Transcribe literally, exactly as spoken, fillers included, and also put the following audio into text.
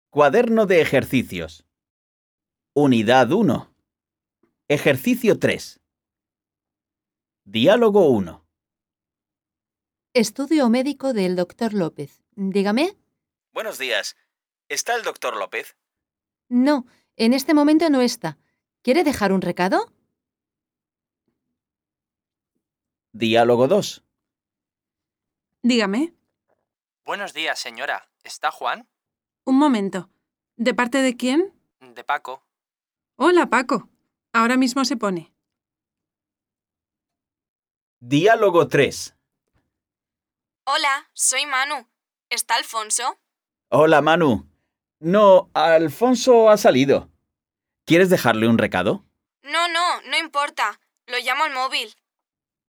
Cuaderno de ejercicios. Unidad uno. Ejercicio tres. Diálogo uno. Estudio médico del doctor López. Dígame. Buenos días. ¿Está el doctor López? No, en este momento no está. ¿Quiere dejar un recado? Diálogo dos. Dígame. Buenos días, señora. ¿Está Juan? Un momento. ¿De parte de quién? De Paco. Hola, Paco. Ahora mismo se pone. Diálogo tres. Hola, soy Manu. ¿Está Alfonso? Hola, Manu. No, Alfonso ha salido. ¿Quieres dejarle un recado? No, no, no importa. Lo llamo al móvil.